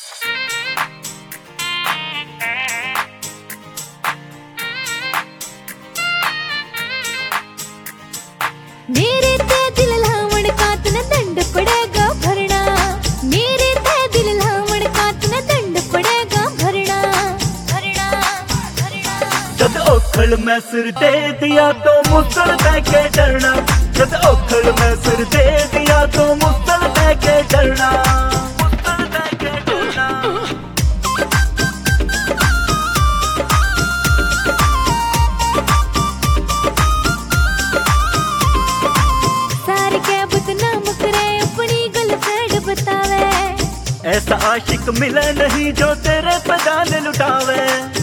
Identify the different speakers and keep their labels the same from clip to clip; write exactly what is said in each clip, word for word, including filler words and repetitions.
Speaker 1: मेरे ते दिल लावण का तन दंड पड़ेगा भरना, मेरे ते दिल लावण का तन दंड पड़ेगा भरना, भरना, भरना।
Speaker 2: जद ओखल मैं सिर दे दिया तो मुसल दे के डरना, जद ओखल मैं सिर दे दिया तो मुसल दे के डरना, मुसल दे के डरना। ऐसा आशिक मिले नहीं जो तेरे पे जान लुटावे,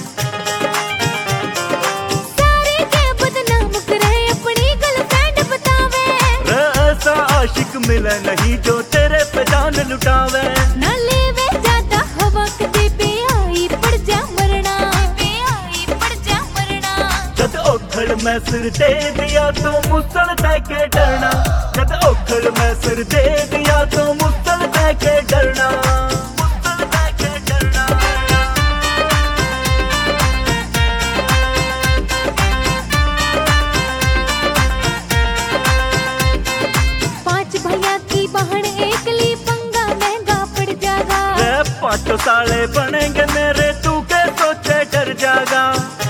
Speaker 1: सारे के बदनाम करे अपनी गर्लफ्रेंड बतावे।
Speaker 2: ऐसा आशिक मिले नहीं जो तेरे पे जान लुटावे,
Speaker 1: ना लेवे ज्यादा हवा कदे पे आई पड़ जा मरना, पे आई पड़ जा मरना।
Speaker 2: जद ओखल मैं सिर दे दिया तो मुसल दे के डरना, जद ओखल मैं सिर दे दिया तो मुसल दे के डरना, मुसल दे के डरना।
Speaker 1: पांच भैया की बहन एक ली पंगा महंगा पड़ जाएगा,
Speaker 2: पांचों साले बनेंगे मेरे तू के सोचे डर जागा।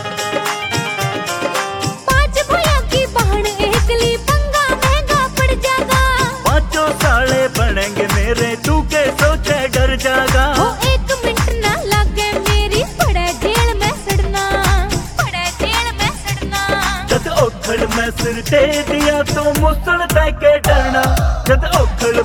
Speaker 1: पांच भैया की बहन एक ली पंगा महंगा पड़ जाएगा,
Speaker 2: पांचों साले बनेंगे मेरे तू के सोचे डर जागा।
Speaker 1: ओ एक मिनट ना लागे मेरी पड़े जेल में सड़ना, पड़े जेल में सड़ना।
Speaker 2: जद ओखल मैं सिर दे दिया तो मुसल दे के डरना, जद ओखल